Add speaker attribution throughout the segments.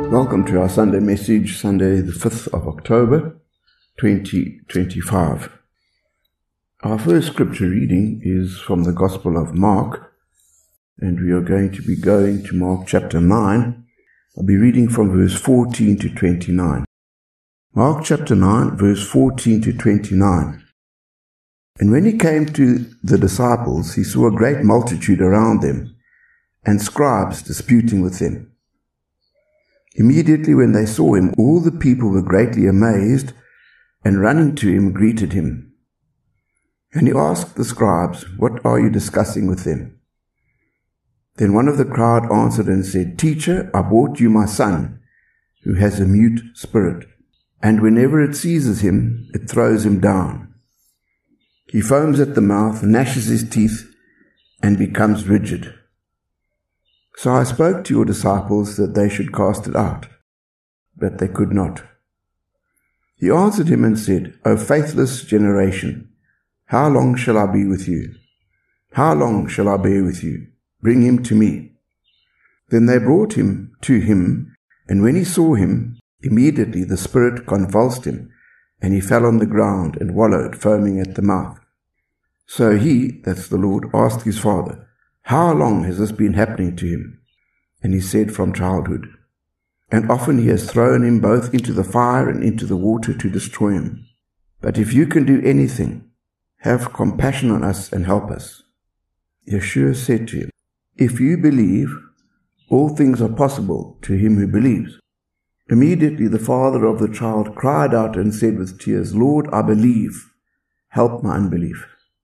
Speaker 1: Welcome to our Sunday message, Sunday the 5th of October, 2025. Our first scripture reading is from the Gospel of Mark, and we are going to be going to Mark chapter 9. I'll be reading from verse 14 to 29. Mark chapter 9, verse 14 to 29. And when he came to the disciples, he saw a great multitude around them, and scribes disputing with them. Immediately when they saw him, all the people were greatly amazed, and running to him greeted him. And he asked the scribes, "What are you discussing with them?" Then one of the crowd answered and said, "Teacher, I brought you my son, who has a mute spirit, and whenever it seizes him, it throws him down. He foams at the mouth, gnashes his teeth, and becomes rigid. So I spoke to your disciples that they should cast it out, but they could not." He answered him and said, "O faithless generation, how long shall I be with you? How long shall I bear with you? Bring him to me." Then they brought him to him, and when he saw him, immediately the spirit convulsed him, and he fell on the ground and wallowed, foaming at the mouth. So he, that's the Lord, asked his father, "How long has this been happening to him?" And he said, "From childhood. And often he has thrown him both into the fire and into the water to destroy him. But if you can do anything, have compassion on us and help us." Yeshua said to him, "If you believe, all things are possible to him who believes." Immediately the father of the child cried out and said with tears, "Lord, I believe. Help my unbelief."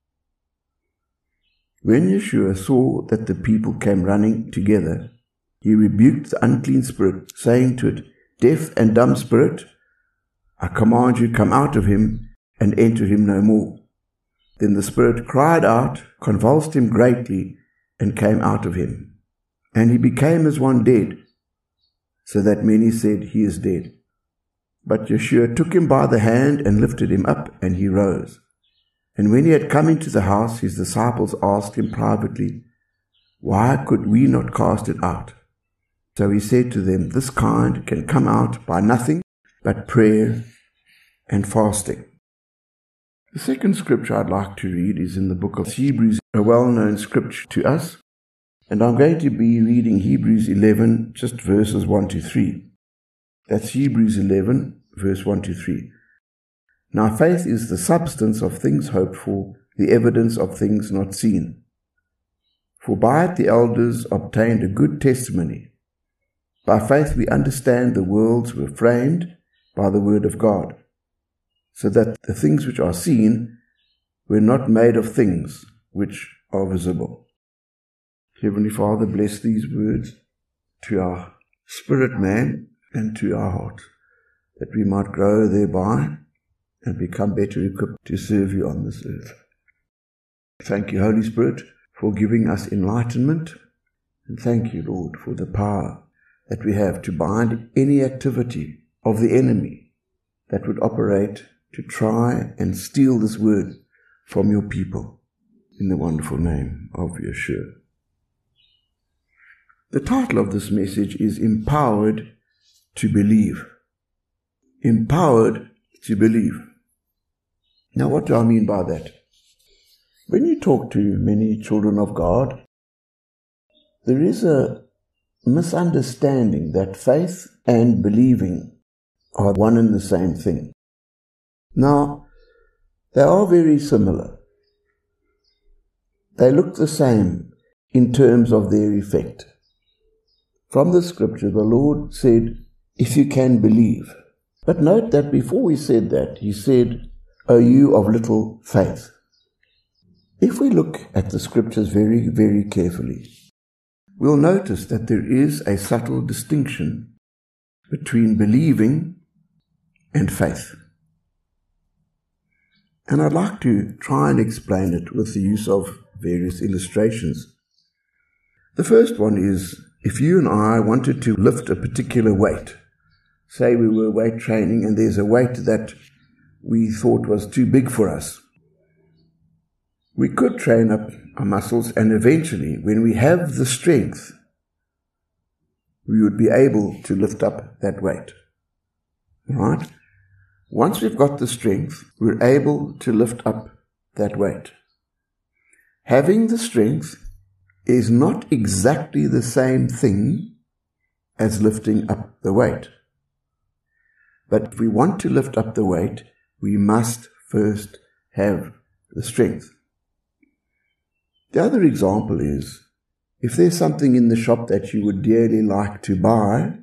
Speaker 1: When Yeshua saw that the people came running together, he rebuked the unclean spirit, saying to it, "Deaf and dumb spirit, I command you, come out of him and enter him no more." Then the spirit cried out, convulsed him greatly, and came out of him. And he became as one dead, so that many said, "He is dead." But Yeshua took him by the hand and lifted him up, and he rose. And when he had come into the house, his disciples asked him privately, "Why could we not cast it out?" So he said to them, "This kind can come out by nothing but prayer and fasting." The second scripture I'd like to read is in the book of Hebrews, a well-known scripture to us. And I'm going to be reading Hebrews 11, just verses 1 to 3. That's Hebrews 11, verse 1 to 3. "Now faith is the substance of things hoped for, the evidence of things not seen. For by it the elders obtained a good testimony. By faith we understand the worlds were framed by the word of God, so that the things which are seen were not made of things which are visible." Heavenly Father, bless these words to our spirit man and to our heart, that we might grow thereby and become better equipped to serve you on this earth. Thank you, Holy Spirit, for giving us enlightenment, and thank you, Lord, for the power that we have to bind any activity of the enemy that would operate to try and steal this word from your people, in the wonderful name of Yeshua. The title of this message is Empowered to Believe. Empowered to believe. Now, what do I mean by that? When you talk to many children of God, there is a misunderstanding that faith and believing are one and the same thing. Now, they are very similar. They look the same in terms of their effect. From the scripture, the Lord said, "If you can believe." But note that before he said that, he said, "O you of little faith." If we look at the scriptures very, very carefully, we'll notice that there is a subtle distinction between believing and faith. And I'd like to try and explain it with the use of various illustrations. The first one is, if you and I wanted to lift a particular weight, say we were weight training and there's a weight that we thought was too big for us, we could train up our muscles, and eventually, when we have the strength, we would be able to lift up that weight. Right? Once we've got the strength, we're able to lift up that weight. Having the strength is not exactly the same thing as lifting up the weight. But if we want to lift up the weight, we must first have the strength. The other example is, if there's something in the shop that you would dearly like to buy,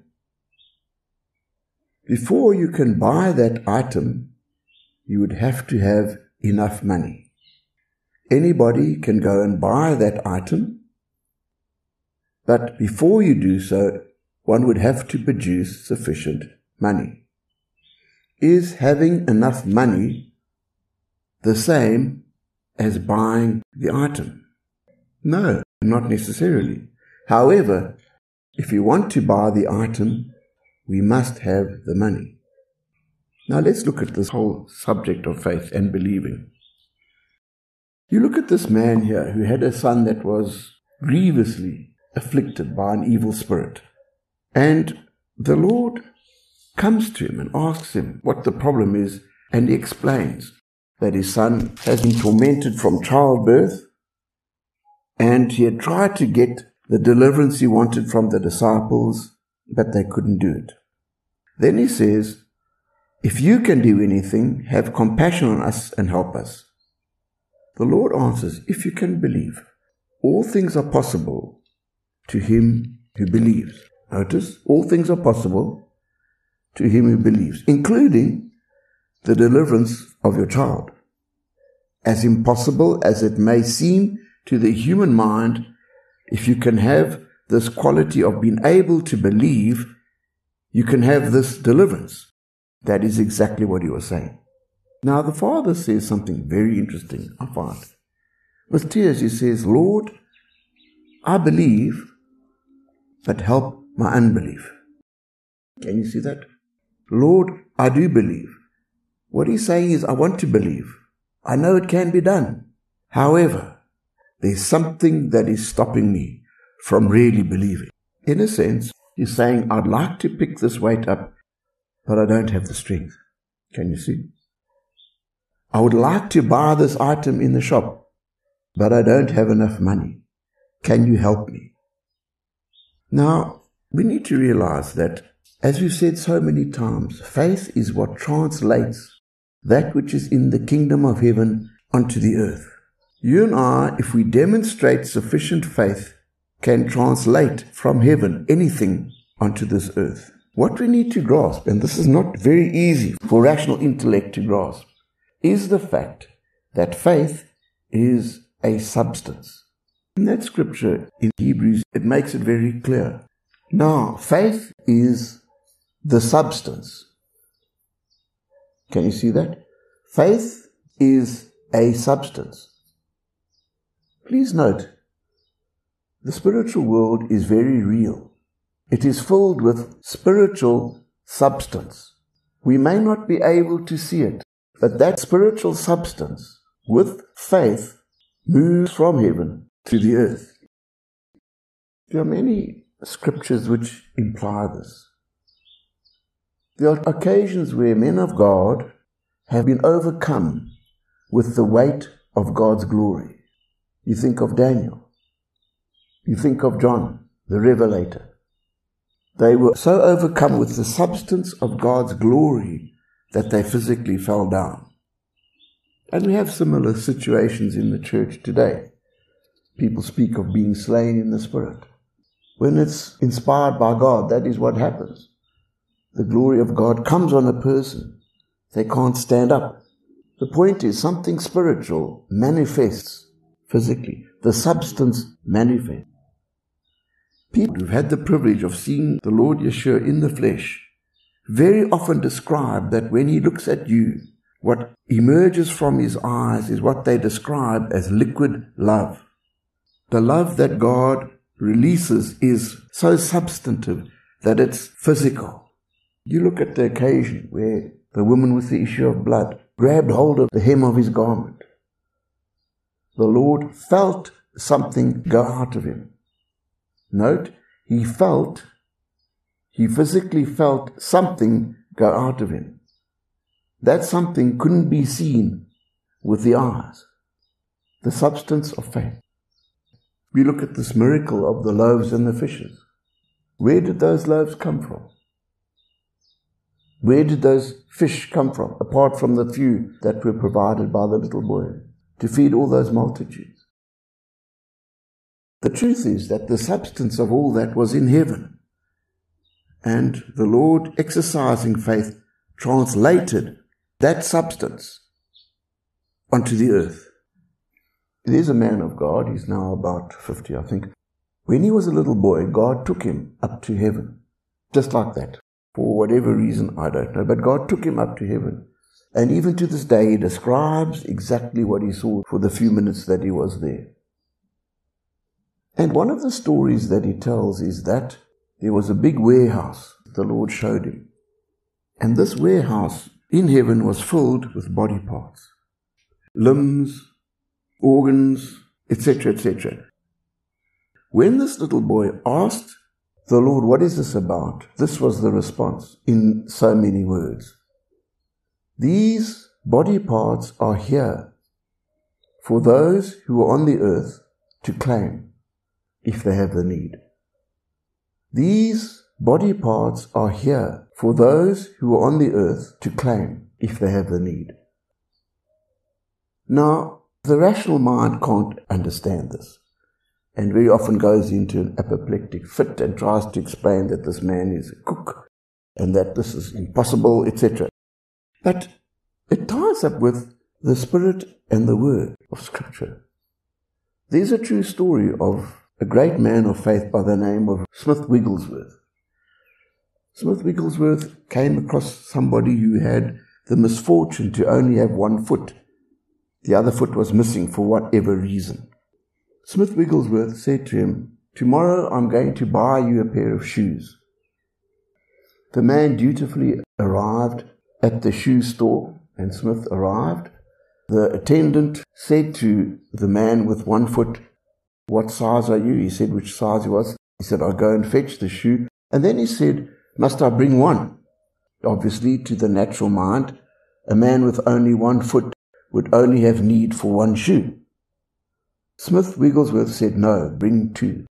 Speaker 1: before you can buy that item, you would have to have enough money. Anybody can go and buy that item, but before you do so, one would have to produce sufficient money. Is having enough money the same as buying the item? No, not necessarily. However, if you want to buy the item, we must have the money. Now let's look at this whole subject of faith and believing. You look at this man here who had a son that was grievously afflicted by an evil spirit. And the Lord comes to him and asks him what the problem is, and he explains that his son has been tormented from childbirth, and he had tried to get the deliverance he wanted from the disciples, but they couldn't do it. Then he says, if you can do anything, have compassion on us and help us. The Lord answers, if you can believe, all things are possible to him who believes. Notice, all things are possible to him who believes, including the deliverance of your child. As impossible as it may seem to the human mind, if you can have this quality of being able to believe, you can have this deliverance. That is exactly what he was saying. Now the father says something very interesting, I find. With tears he says, Lord, I believe, but help my unbelief. Can you see that? Lord, I do believe. What he's saying is, I want to believe. I know it can be done. However, there's something that is stopping me from really believing. In a sense, he's saying, I'd like to pick this weight up, but I don't have the strength. Can you see? I would like to buy this item in the shop, but I don't have enough money. Can you help me? Now, we need to realize that, as we've said so many times, faith is what translates that which is in the kingdom of heaven onto the earth. You and I, if we demonstrate sufficient faith, can translate from heaven anything onto this earth. What we need to grasp, and this is not very easy for rational intellect to grasp, is the fact that faith is a substance. In that scripture in Hebrews, it makes it very clear. Now, faith is the substance. Can you see that? Faith is a substance. Please note, the spiritual world is very real. It is filled with spiritual substance. We may not be able to see it, but that spiritual substance, with faith, moves from heaven to the earth. There are many scriptures which imply this. There are occasions where men of God have been overcome with the weight of God's glory. You think of Daniel. You think of John, the Revelator. They were so overcome with the substance of God's glory that they physically fell down. And we have similar situations in the church today. People speak of being slain in the Spirit. When it's inspired by God, that is what happens. The glory of God comes on a person. They can't stand up. The point is, something spiritual manifests physically. The substance manifests. People who've had the privilege of seeing the Lord Yeshua in the flesh very often describe that when he looks at you, what emerges from his eyes is what they describe as liquid love. The love that God releases is so substantive that it's physical. You look at the occasion where the woman with the issue of blood grabbed hold of the hem of his garment. The Lord felt something go out of him. Note, he felt he physically felt something go out of him. That something couldn't be seen with the eyes. The substance of faith. We look at this miracle of the loaves and the fishes. Where did those loaves come from? Where did those fish come from, apart from the few that were provided by the little boy to feed all those multitudes? The truth is that the substance of all that was in heaven, and the Lord, exercising faith, translated that substance onto the earth. There's a man of God, he's now about 50, I think. When he was a little boy, God took him up to heaven, just like that. For whatever reason, I don't know, but God took him up to heaven. And even to this day, he describes exactly what he saw for the few minutes that he was there. And one of the stories that he tells is that there was a big warehouse the Lord showed him. And this warehouse in heaven was filled with body parts, limbs, organs, etc., etc. When this little boy asked the Lord, what is this about? This was the response in so many words. These body parts are here for those who are on the earth to claim if they have the need. These body parts are here for those who are on the earth to claim if they have the need. Now, the rational mind can't understand this, and very often goes into an apoplectic fit and tries to explain that this man is a cook and that this is impossible, etc. But it ties up with the Spirit and the Word of Scripture. There's a true story of a great man of faith by the name of Smith Wigglesworth. Smith Wigglesworth came across somebody who had the misfortune to only have one foot. The other foot was missing for whatever reason. Smith Wigglesworth said to him, "Tomorrow I'm going to buy you a pair of shoes." The man dutifully arrived at the shoe store, and Smith arrived. The attendant said to the man with one foot, "What size are you?" He said which size he was. He said, "I'll go and fetch the shoe." And then he said, "Must I bring one?" Obviously, to the natural mind, a man with only one foot would only have need for one shoe. Smith Wigglesworth said, "No, bring two.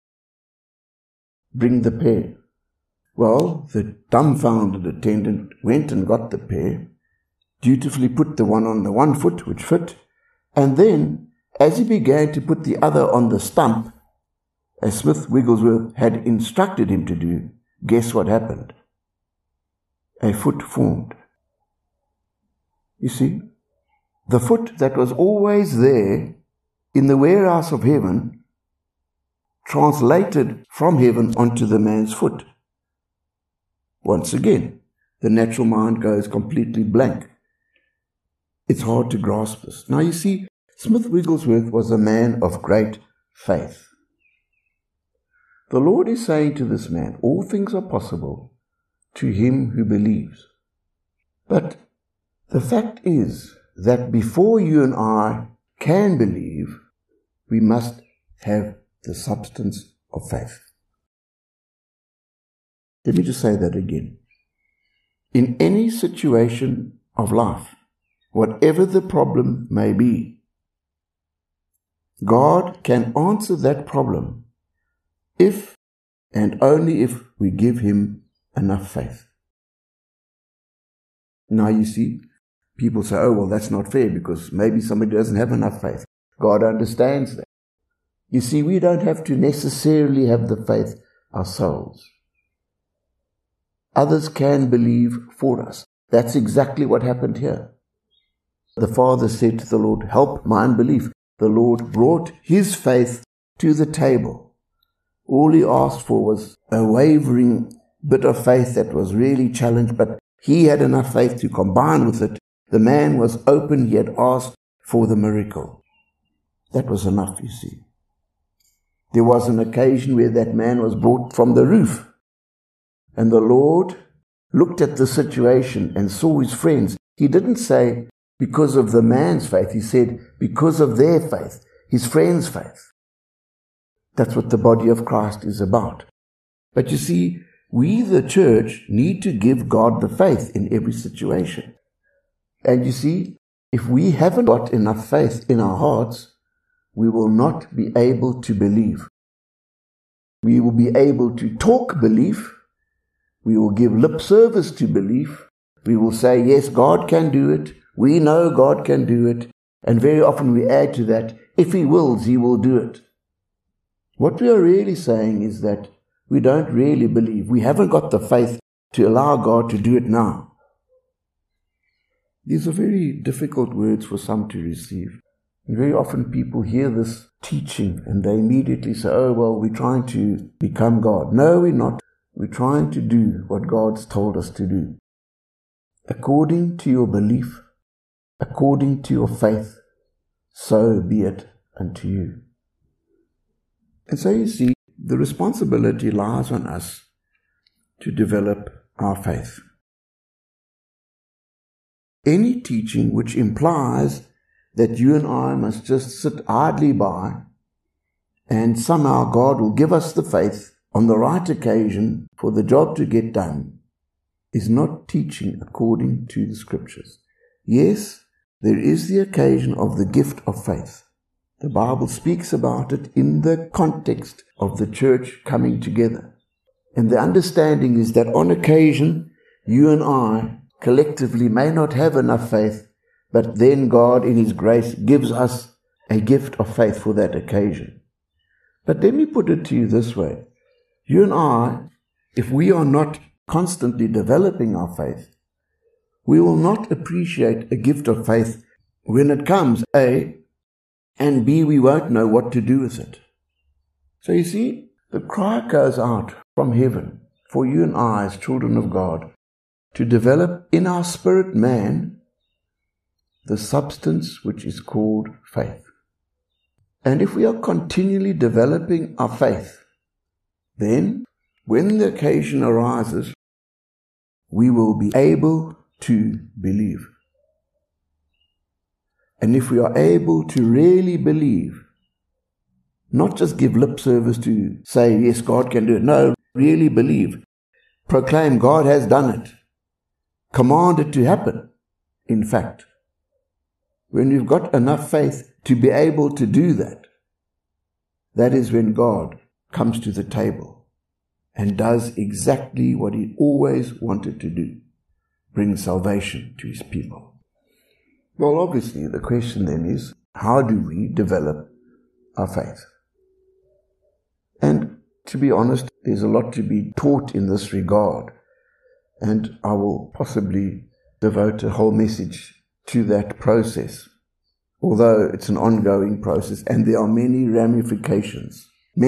Speaker 1: Bring the pair." Well, the dumbfounded attendant went and got the pair, dutifully put the one on the one foot, which fit, and then, as he began to put the other on the stump, as Smith Wigglesworth had instructed him to do, guess what happened? A foot formed. You see, the foot that was always there in the warehouse of heaven translated from heaven onto the man's foot. Once again, the natural mind goes completely blank. It's hard to grasp this. Now you see, Smith Wigglesworth was a man of great faith. The Lord is saying to this man, all things are possible to him who believes. But the fact is that before you and I can believe, we must have the substance of faith. Let me just say that again. In any situation of life, whatever the problem may be, God can answer that problem if and only if we give him enough faith. Now you see, people say, "Oh, well, that's not fair because maybe somebody doesn't have enough faith." God understands that. You see, we don't have to necessarily have the faith ourselves. Others can believe for us. That's exactly what happened here. The father said to the Lord, "Help my unbelief." The Lord brought his faith to the table. All he asked for was a wavering bit of faith that was really challenged, but he had enough faith to combine with it. The man was open, he had asked for the miracle. That was enough, you see. There was an occasion where that man was brought from the roof, and the Lord looked at the situation and saw his friends. He didn't say because of the man's faith, he said because of their faith, his friends' faith. That's what the body of Christ is about. But you see, we, the church, need to give God the faith in every situation. And you see, if we haven't got enough faith in our hearts, we will not be able to believe. We will be able to talk belief. We will give lip service to belief. We will say, yes, God can do it. We know God can do it. And very often we add to that, if He wills, He will do it. What we are really saying is that we don't really believe. We haven't got the faith to allow God to do it now. These are very difficult words for some to receive. And very often people hear this teaching and they immediately say, oh, well, we're trying to become God. No, we're not. We're trying to do what God's told us to do. According to your belief, according to your faith, so be it unto you. And so you see, the responsibility lies on us to develop our faith. Any teaching which implies that you and I must just sit idly by and somehow God will give us the faith on the right occasion for the job to get done is not teaching according to the Scriptures. Yes, there is the occasion of the gift of faith. The Bible speaks about it in the context of the church coming together. And the understanding is that on occasion, you and I collectively may not have enough faith, but then God in His grace gives us a gift of faith for that occasion. But let me put it to you this way. You and I, if we are not constantly developing our faith, we will not appreciate a gift of faith when it comes, A, and B, we won't know what to do with it. So you see, the cry goes out from heaven for you and I as children of God to develop in our spirit man the substance which is called faith. And if we are continually developing our faith, then when the occasion arises, we will be able to believe. And if we are able to really believe, not just give lip service to say, yes, God can do it. No, really believe. Proclaim God has done it. Command it to happen. In fact, when you've got enough faith to be able to do that, that is when God comes to the table and does exactly what He always wanted to do, bring salvation to His people. Well, obviously, the question then is, how do we develop our faith? And to be honest, there's a lot to be taught in this regard, and I will possibly devote a whole message to that process, although it's an ongoing process and there are many ramifications.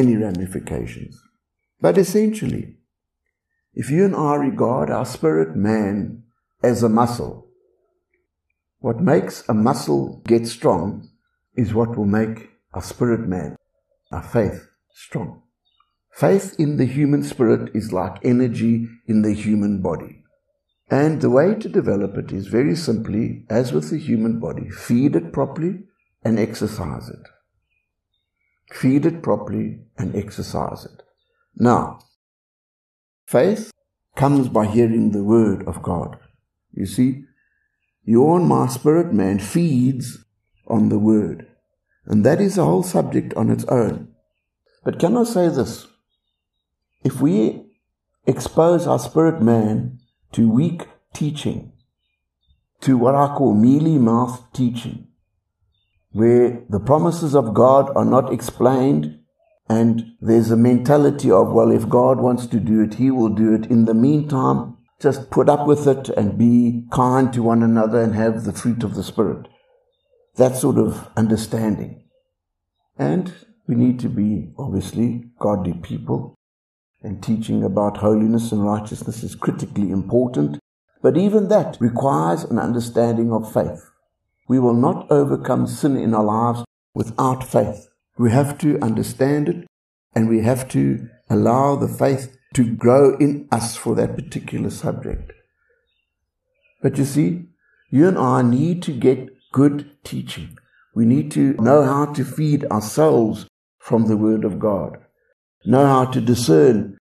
Speaker 1: But essentially, if you and I regard our spirit man as a muscle, what makes a muscle get strong is what will make our spirit man, our faith, strong. Faith in the human spirit is like energy in the human body. And the way to develop it is very simply, as with the human body, feed it properly and exercise it. Feed it properly and exercise it. Now, faith comes by hearing the word of God. You see, your and my spirit man feeds on the word. And that is a whole subject on its own. But can I say this? If we expose our spirit man to weak teaching, to what I call mealy-mouthed teaching, where the promises of God are not explained, and there's a mentality of, well, if God wants to do it, He will do it. In the meantime, just put up with it and be kind to one another and have the fruit of the Spirit. That sort of understanding. And we need to be, obviously, godly people. And teaching about holiness and righteousness is critically important. But even that requires an understanding of faith. We will not overcome sin in our lives without faith. We have to understand it, and we have to allow the faith to grow in us for that particular subject. But you see, you and I need to get good teaching. We need to know how to feed ourselves from the Word of God. Know how to discern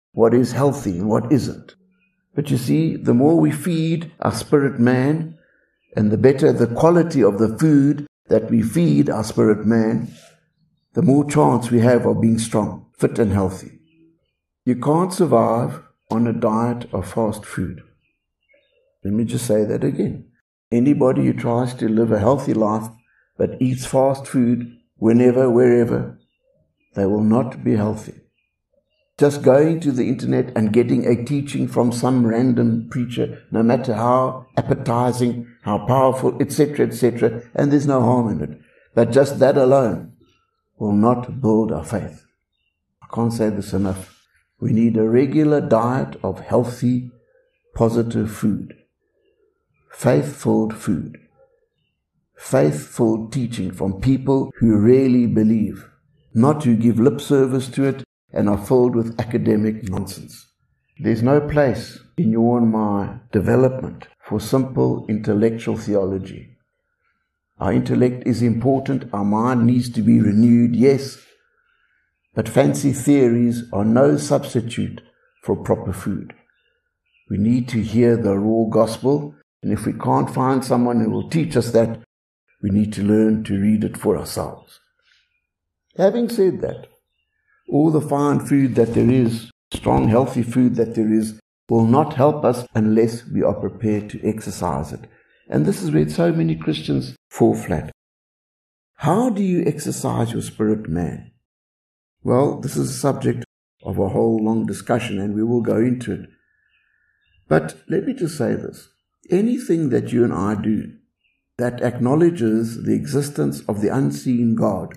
Speaker 1: what is healthy and what isn't. But you see, the more we feed our spirit man, and the better the quality of the food that we feed our spirit man, the more chance we have of being strong, fit and healthy. You can't survive on a diet of fast food. Let me just say that again. Anybody who tries to live a healthy life but eats fast food whenever, wherever, they will not be healthy. Just going to the internet and getting a teaching from some random preacher, no matter how appetizing, how powerful, etc., and there's no harm in it. But just that alone will not build our faith. I can't say this enough. We need a regular diet of healthy, positive food. Faith-filled food. Faith-filled teaching from people who really believe, not who give lip service to it and are filled with academic nonsense. There's no place in your and my development for simple intellectual theology. Our intellect is important, our mind needs to be renewed, yes, but fancy theories are no substitute for proper food. We need to hear the raw gospel, and if we can't find someone who will teach us that, we need to learn to read it for ourselves. Having said that, all the fine food that there is, strong, healthy food that there is, will not help us unless we are prepared to exercise it. And this is where so many Christians fall flat. How do you exercise your spirit man? Well, this is a subject of a whole long discussion, and we will go into it. But let me just say this. Anything that you and I do that acknowledges the existence of the unseen God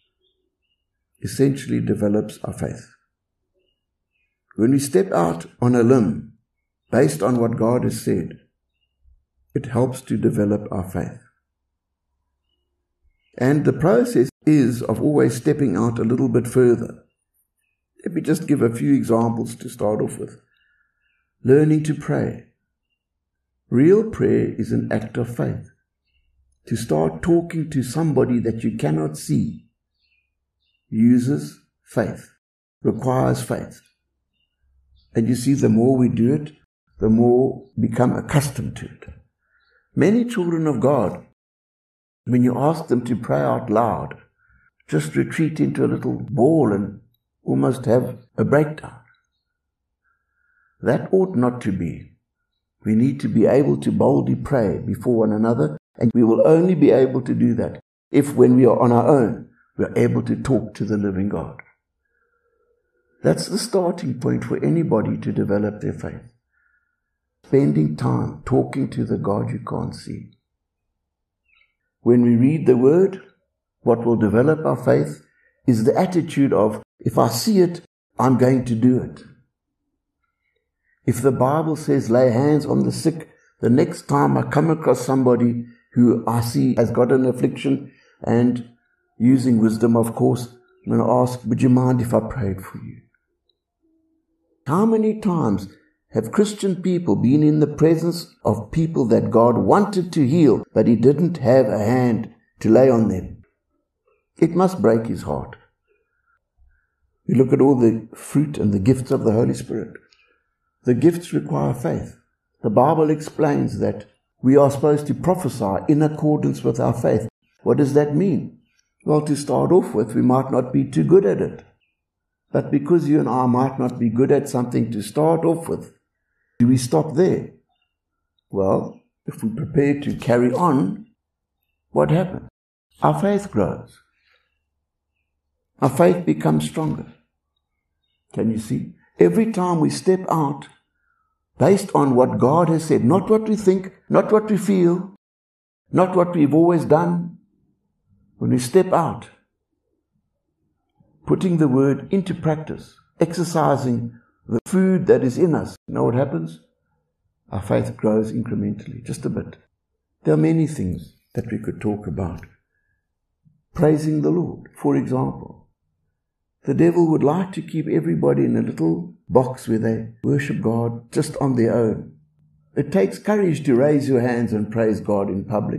Speaker 1: essentially develops our faith. When we step out on a limb based on what God has said, it helps to develop our faith. And the process is of always stepping out a little bit further. Let me just give a few examples to start off with. Learning to pray. Real prayer is an act of faith. To start talking to somebody that you cannot see uses faith, requires faith. And you see, the more we do it, the more we become accustomed to it. Many children of God, when you ask them to pray out loud, just retreat into a little ball and almost have a breakdown. That ought not to be. We need to be able to boldly pray before one another, and we will only be able to do that if, when we are on our own, we are able to talk to the living God. That's the starting point for anybody to develop their faith. Spending time talking to the God you can't see. When we read the Word, what will develop our faith is the attitude of, if I see it, I'm going to do it. If the Bible says lay hands on the sick, the next time I come across somebody who I see has got an affliction, and using wisdom, of course, I'm going to ask, would you mind if I prayed for you? How many times have Christian people been in the presence of people that God wanted to heal, but He didn't have a hand to lay on them? It must break His heart. We look at all the fruit and the gifts of the Holy Spirit. The gifts require faith. The Bible explains that we are supposed to prophesy in accordance with our faith. What does that mean? Well, to start off with, we might not be too good at it. But because you and I might not be good at something to start off with, do we stop there? Well, if we prepare to carry on, what happens? Our faith grows. Our faith becomes stronger. Can you see? Every time we step out based on what God has said, not what we think, not what we feel, not what we've always done. When we step out, putting the Word into practice, exercising the food that is in us, you know what happens? Our faith grows incrementally, just a bit. There are many things that we could talk about. Praising the Lord, for example. The devil would like to keep everybody in a little box where they worship God just on their own. It takes courage to raise your hands and praise God in public.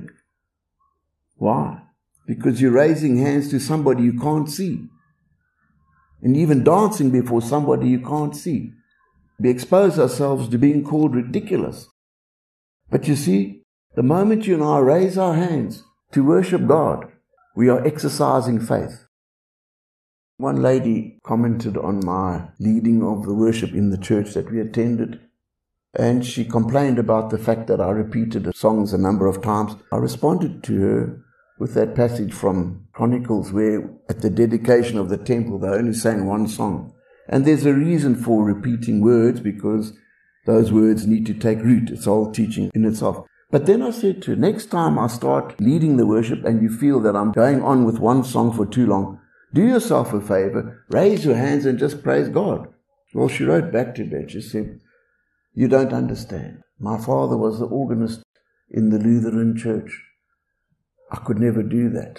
Speaker 1: Why? Because you're raising hands to somebody you can't see. And even dancing before somebody you can't see. we expose ourselves to being called ridiculous. But you see, the moment you and I raise our hands to worship God, we are exercising faith. One lady commented on my leading of the worship in the church that we attended, and she complained about the fact that I repeated the songs a number of times. I responded to her with that passage from Chronicles where at the dedication of the temple they only sang one song. And there's a reason for repeating words, because those words need to take root. It's all teaching in itself. But then I said to her, next time I start leading the worship and you feel that I'm going on with one song for too long, do yourself a favor, raise your hands and just praise God. Well, she wrote back to me. She said, you don't understand. My father was the organist in the Lutheran church. I could never do that.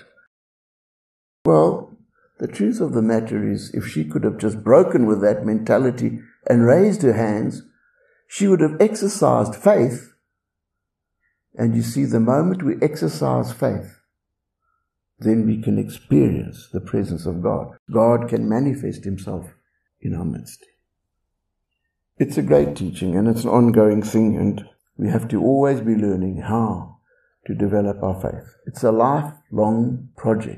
Speaker 1: Well, the truth of the matter is, if she could have just broken with that mentality and raised her hands, she would have exercised faith. And you see, the moment we exercise faith, then we can experience the presence of God. God can manifest himself in our midst. It's a great teaching and it's an ongoing thing, and we have to always be learning how to develop our faith. It's a lifelong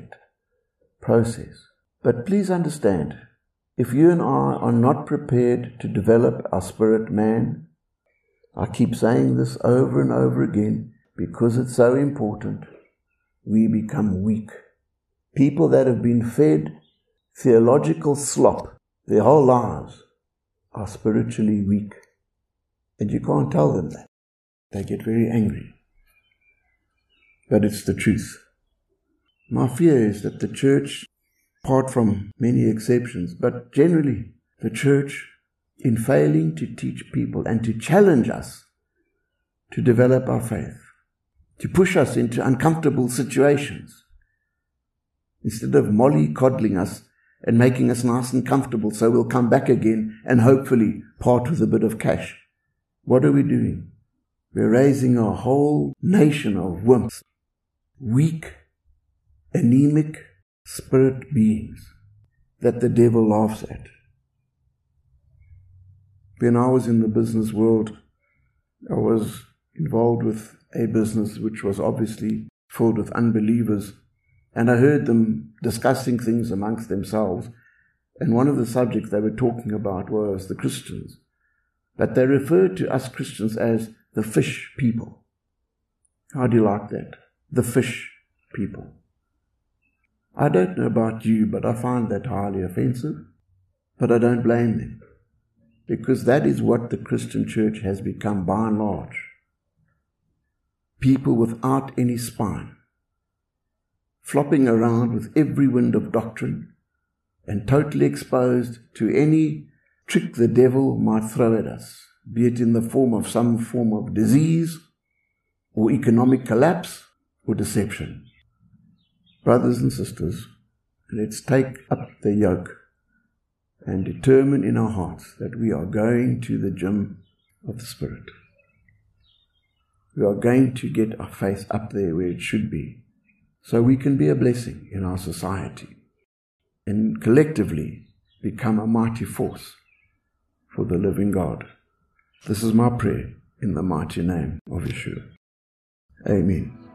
Speaker 1: process. But please understand, if you and I are not prepared to develop our spirit man, I keep saying this over and over again because it's so important, we become weak. People that have been fed theological slop their whole lives are spiritually weak. And you can't tell them that. They get very angry. But it's the truth. My fear is that the church, apart from many exceptions, but generally the church, in failing to teach people and to challenge us to develop our faith, to push us into uncomfortable situations, instead of mollycoddling us and making us nice and comfortable so we'll come back again and hopefully part with a bit of cash. What are we doing? We're raising a whole nation of wimps, weak, anemic spirit beings that the devil laughs at. When I was in the business world, I was involved with a business which was obviously filled with unbelievers. And I heard them discussing things amongst themselves. And one of the subjects they were talking about was the Christians. But they referred to us Christians as the fish people. How do you like that? The fish people. I don't know about you, but I find that highly offensive. But I don't blame them, because that is what the Christian church has become by and large. People without any spine, flopping around with every wind of doctrine and totally exposed to any trick the devil might throw at us, be it in the form of some form of disease or economic collapse or deception. Brothers and sisters, let's take up the yoke and determine in our hearts that we are going to the gym of the Spirit. We are going to get our faith up there where it should be, so we can be a blessing in our society and collectively become a mighty force for the living God. This is my prayer in the mighty name of Yeshua. Amen.